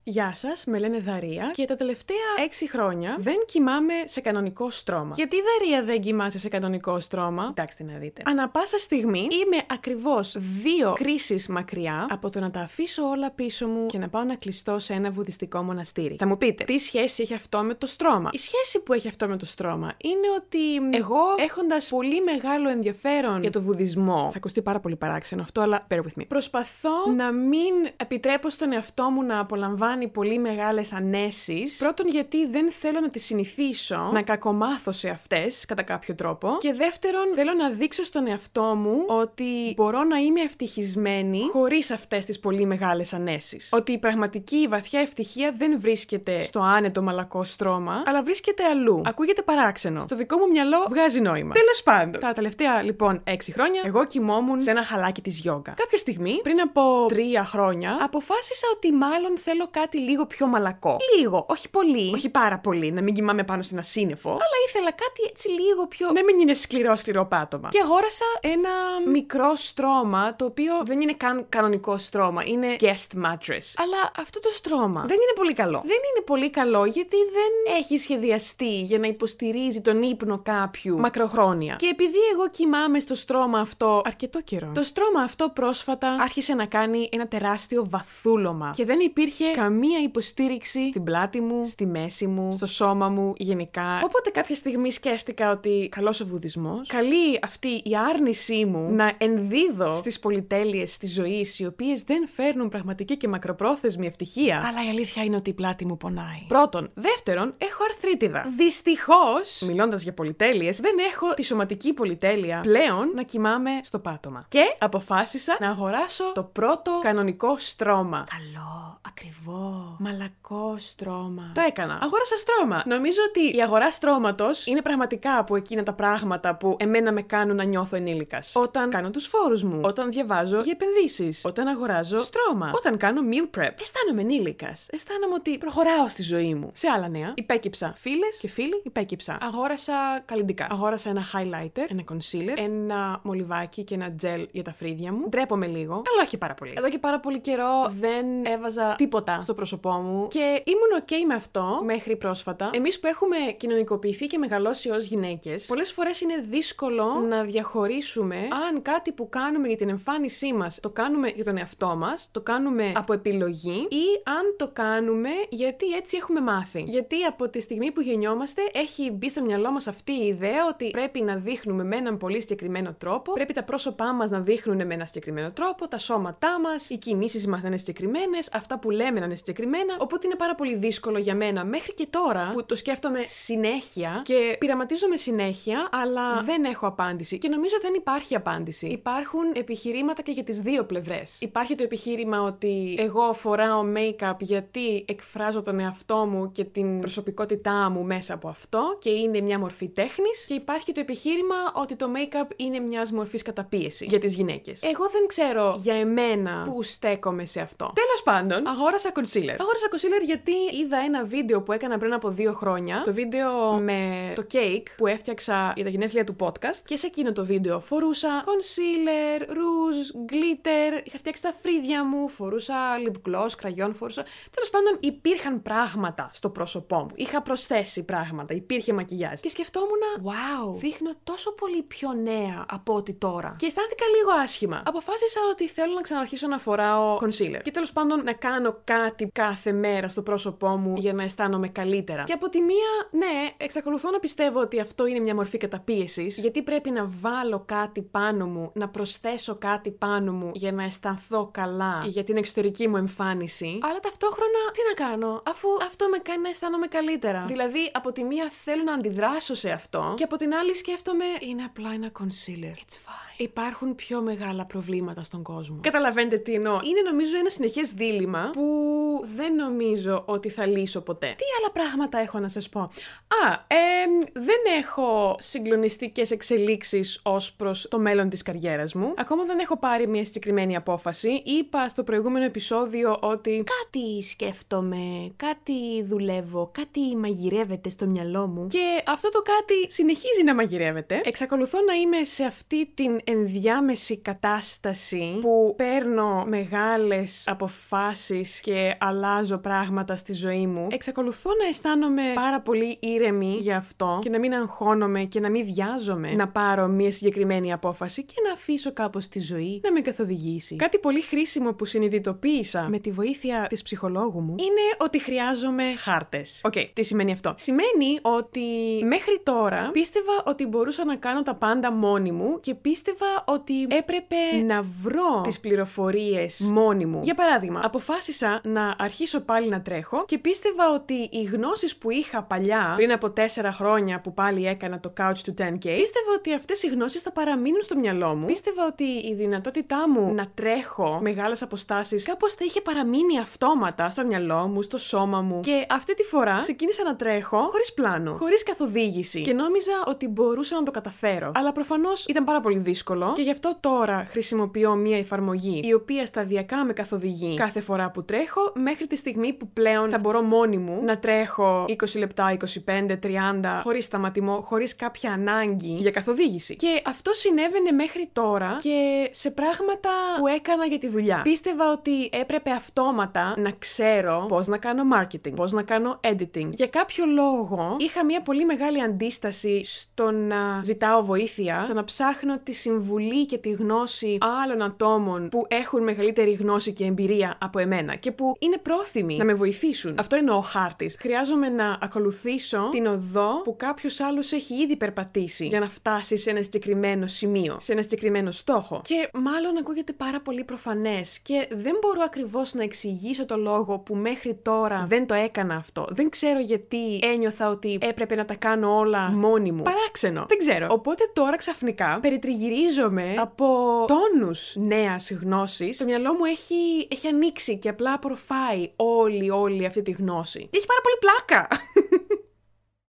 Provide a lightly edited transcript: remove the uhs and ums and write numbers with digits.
Γεια σας, με λένε Δαρία και τα τελευταία 6 χρόνια δεν κοιμάμαι σε κανονικό στρώμα. Γιατί Δαρία δεν κοιμάσαι σε κανονικό στρώμα? Κοιτάξτε να δείτε. Ανά πάσα στιγμή είμαι ακριβώς 2 κρίσεις μακριά από το να τα αφήσω όλα πίσω μου και να πάω να κλειστώ σε ένα βουδιστικό μοναστήρι. Θα μου πείτε, τι σχέση έχει αυτό με το στρώμα? Η σχέση που έχει αυτό με το στρώμα είναι ότι εγώ, έχοντας πολύ μεγάλο ενδιαφέρον για το βουδισμό, θα ακουστεί πάρα πολύ παράξενο αυτό, αλλά bear with me. Προσπαθώ να μην επιτρέπω στον εαυτό μου να απολαμβάνει πολύ μεγάλες ανέσεις. Πρώτον, γιατί δεν θέλω να τις συνηθίσω, να κακομάθω σε αυτές κατά κάποιο τρόπο. Και δεύτερον, θέλω να δείξω στον εαυτό μου ότι μπορώ να είμαι ευτυχισμένη χωρίς αυτές τις πολύ μεγάλες ανέσεις. Ότι η πραγματική, η βαθιά ευτυχία δεν βρίσκεται στο άνετο μαλακό στρώμα, αλλά βρίσκεται αλλού. Ακούγεται παράξενο. Στο δικό μου μυαλό βγάζει νόημα. Τέλος πάντων. Τα τελευταία λοιπόν 6 χρόνια, εγώ κοιμόμουν σε ένα χαλάκι της γιόγκα. Κάποια στιγμή, πριν από 3 χρόνια, αποφάσισα ότι μάλλον θέλω κάτι λίγο πιο μαλακό. Λίγο, όχι πολύ, όχι πάρα πολύ, να μην κοιμάμαι πάνω σε ένα σύννεφο, αλλά ήθελα κάτι έτσι λίγο πιο. Να μην είναι σκληρό πάτωμα. Και αγόρασα ένα μικρό στρώμα, το οποίο δεν είναι καν κανονικό στρώμα, είναι guest mattress. Αλλά αυτό το στρώμα δεν είναι πολύ καλό. Δεν είναι πολύ καλό γιατί δεν έχει σχεδιαστεί για να υποστηρίζει τον ύπνο κάποιου μακροχρόνια. Και επειδή εγώ κοιμάμαι στο στρώμα αυτό αρκετό καιρό, το στρώμα αυτό πρόσφατα άρχισε να κάνει ένα τεράστιο βαθούλωμα. Και δεν υπήρχε καμία υποστήριξη στην πλάτη μου, στη μέση μου, στο σώμα μου γενικά. Οπότε κάποια στιγμή σκέφτηκα ότι καλός ο βουδισμός, καλή αυτή η άρνησή μου να ενδίδω στις πολυτέλειες της ζωής, οι οποίες δεν φέρνουν πραγματική και μακροπρόθεσμη ευτυχία. Αλλά η αλήθεια είναι ότι η πλάτη μου πονάει. Πρώτον. Δεύτερον, έχω αρθρίτιδα. Δυστυχώς, μιλώντας για πολυτέλειες, δεν έχω τη σωματική πολυτέλεια πλέον να κοιμάμαι στο πάτωμα. Και αποφάσισα να αγοράσω το πρώτο κανονικό στρώμα. Καλό, ακριβό, μαλακό στρώμα. Το έκανα. Αγόρασα στρώμα. Νομίζω ότι η αγορά στρώματος είναι πραγματικά από εκείνα τα πράγματα που εμένα με κάνουν να νιώθω ενήλικας. Όταν κάνω τους φόρους μου, όταν διαβάζω για επενδύσεις, όταν αγοράζω στρώμα, όταν κάνω meal prep. Αισθάνομαι ενήλικας. Αισθάνομαι ότι προχωράω στη ζωή μου. Σε άλλα νέα, υπέκυψα. Φίλες και φίλοι, υπέκυψα. Αγόρασα καλλυντικά. Αγόρασα ένα highlighter, ένα concealer, ένα μολυβάκι και ένα gel για τα φρύδια μου. Ντρέπομαι λίγο, αλλά όχι πάρα πολύ. Εδώ και πάρα πολύ καιρό δεν έβαζα τίποτα στο πρόσωπό μου και ήμουν ok με αυτό μέχρι πρόσφατα. Εμείς που έχουμε κοινωνικοποιηθεί και μεγαλώσει ως γυναίκες, πολλές φορές είναι δύσκολο να διαχωρίσουμε αν κάτι που κάνουμε για την εμφάνισή μας το κάνουμε για τον εαυτό μας, το κάνουμε από επιλογή ή αν το κάνουμε γιατί έτσι έχουμε μάθει. Γιατί από τη στιγμή που γεννιόμαστε έχει μπει στο μυαλό μας αυτή η ιδέα ότι πρέπει να δείχνουμε με έναν πολύ συγκεκριμένο τρόπο, πρέπει τα πρόσωπά μας να δείχνουν με ένα συγκεκριμένο τρόπο, τα σώματά μας, οι κινήσεις μας να είναι συγκεκριμένες, αυτά που λέμε να είναι συγκεκριμένα. Οπότε είναι πάρα πολύ δύσκολο για μένα μέχρι και τώρα που το σκέφτομαι συνέχεια και πειραματίζομαι συνέχεια, αλλά δεν έχω απάντηση. Και νομίζω δεν υπάρχει απάντηση. Υπάρχουν επιχειρήματα και για τις δύο πλευρές. Υπάρχει το επιχείρημα ότι εγώ φοράω make-up γιατί εκφράζω τον εαυτό μου και την προσωπικότητά μου μέσα από αυτό και είναι μια μορφή τέχνης. Και υπάρχει το επιχείρημα ότι το make-up είναι μιας μορφής καταπίεση για τις γυναίκες. Εγώ δεν ξέρω για εμένα που στέκομαι σε αυτό. Τέλος πάντων, αγόρασα concealer. Αγόρασα concealer γιατί είδα ένα βίντεο που έκανα πριν από 2 χρόνια. Το βίντεο με το cake που έφτιαξα για τα γενέθλια του podcast. Και σε εκείνο το βίντεο φορούσα concealer, rouge, glitter. Είχα φτιάξει τα φρύδια μου. Φορούσα lip gloss, κραγιόν φορούσα. Τέλος πάντων, υπήρχαν πράγματα στο πρόσωπό μου. Είχα προσθέσει πράγματα. Υπήρχε μακιγιάζ. Και σκεφτόμουν, wow, δείχνω τόσο πολύ πιο νέα από ό,τι τώρα. Και αισθάνθηκα λίγο άσχημα. Αποφάσισα ότι θέλω να ξαναρχίσω να φοράω concealer. Και τέλος πάντων να κάνω κάτι κάθε μέρα στο πρόσωπό μου για να αισθάνομαι καλύτερα. Και από τη μία, ναι, εξακολουθώ να πιστεύω ότι αυτό είναι μια μορφή καταπίεσης, γιατί πρέπει να βάλω κάτι πάνω μου, να προσθέσω κάτι πάνω μου για να αισθανθώ καλά για την εξωτερική μου εμφάνιση. Αλλά ταυτόχρονα, τι να κάνω, αφού αυτό με κάνει να αισθάνομαι καλύτερα. Δηλαδή, από τη μία θέλω να αντιδράσω σε αυτό, και από την άλλη σκέφτομαι, είναι απλά ένα concealer. It's fine. Υπάρχουν πιο μεγάλα προβλήματα στον κόσμο. Καταλαβαίνετε τι εννοώ. Είναι νομίζω ένα συνεχές δίλημμα που δεν νομίζω ότι θα λύσω ποτέ. Τι άλλα πράγματα έχω να σας πω? Δεν έχω συγκλονιστικές εξελίξεις ως προς το μέλλον της καριέρας μου. Ακόμα δεν έχω πάρει μια συγκεκριμένη απόφαση. Είπα στο προηγούμενο επεισόδιο ότι κάτι σκέφτομαι, κάτι δουλεύω, κάτι μαγειρεύεται στο μυαλό μου. Και αυτό το κάτι συνεχίζει να μαγειρεύεται. Εξακολουθώ να είμαι σε αυτή την ενδιάμεση κατάσταση που παίρνω μεγάλες αποφάσεις και αλλάζω πράγματα στη ζωή μου, εξακολουθώ να αισθάνομαι πάρα πολύ ήρεμη γι' αυτό και να μην αγχώνομαι και να μην βιάζομαι να πάρω μια συγκεκριμένη απόφαση και να αφήσω κάπως τη ζωή να με καθοδηγήσει. Κάτι πολύ χρήσιμο που συνειδητοποίησα με τη βοήθεια της ψυχολόγου μου είναι ότι χρειάζομαι χάρτες. Τι σημαίνει αυτό? Σημαίνει ότι μέχρι τώρα πίστευα ότι μπορούσα να κάνω τα πάντα μόνη μου και πίστευα ότι έπρεπε να βρω τις πληροφορίες μόνη μου. Για παράδειγμα, αποφάσισα να αρχίσω πάλι να τρέχω και πίστευα ότι οι γνώσεις που είχα παλιά, πριν από 4 χρόνια που πάλι έκανα το Couch to 10K, πίστευα ότι αυτές οι γνώσεις θα παραμείνουν στο μυαλό μου. Πίστευα ότι η δυνατότητά μου να τρέχω μεγάλες αποστάσεις κάπως θα είχε παραμείνει αυτόματα στο μυαλό μου, στο σώμα μου. Και αυτή τη φορά ξεκίνησα να τρέχω χωρίς πλάνο, χωρίς καθοδήγηση και νόμιζα ότι μπορούσα να το καταφέρω. Αλλά προφανώς ήταν πάρα πολύ δύσκολο και γι' αυτό τώρα χρησιμοποιώ μια εφαρμογή η οποία σταδιακά με καθοδηγεί κάθε φορά που τρέχω μέχρι τη στιγμή που πλέον θα μπορώ μόνη μου να τρέχω 20 λεπτά, 25, 30, χωρίς σταματημό, χωρίς κάποια ανάγκη για καθοδήγηση. Και αυτό συνέβαινε μέχρι τώρα και σε πράγματα που έκανα για τη δουλειά. Πίστευα ότι έπρεπε αυτόματα να ξέρω πώς να κάνω marketing, πώς να κάνω editing. Για κάποιο λόγο είχα μια πολύ μεγάλη αντίσταση στο να ζητάω βοήθεια, στο να ψάχνω τη συμβουλή και τη γνώση άλλων ατόμων που έχουν μεγαλύτερη γνώση και εμπειρία από εμένα και που είναι πρόθυμοι να με βοηθήσουν. Αυτό εννοώ χάρτης. Χρειάζομαι να ακολουθήσω την οδό που κάποιος άλλος έχει ήδη περπατήσει για να φτάσει σε ένα συγκεκριμένο σημείο, σε ένα συγκεκριμένο στόχο. Και μάλλον ακούγεται πάρα πολύ προφανές και δεν μπορώ ακριβώς να εξηγήσω το λόγο που μέχρι τώρα δεν το έκανα αυτό. Δεν ξέρω γιατί ένιωθα ότι έπρεπε να τα κάνω όλα μόνη μου. Παράξενο. Δεν ξέρω. Οπότε τώρα ξαφνικά περιτριγυρίζομαι από τόνους νέας γνώσης. Το μυαλό μου έχει ανοίξει και απλά απορροφάει όλη αυτή τη γνώση. Και έχει πάρα πολύ πλάκα.